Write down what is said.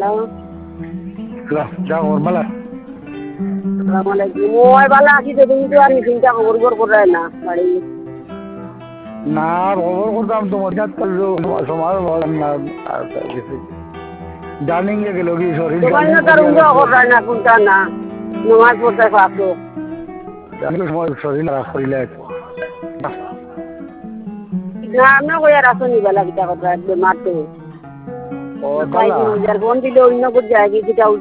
যাও বালা আসসালামালাইকুম ওই বালা আছি তো তুমি তো আর চিন্তা খবর করে না বাড়ি না খবর করতাম তোমার কাছে সময় না জার্নিং এ গেল কি শরীর তোমার না তার উঙ্গা করে না কোনটা না নমাজ পড়তে পারছো সময় শরীর খারাপ করিলে না আমরা কই আর আসনি বেলা কিটা কথা একদম মারতে ও তালা ফোন দিলে অন্য কোথাও যায় কি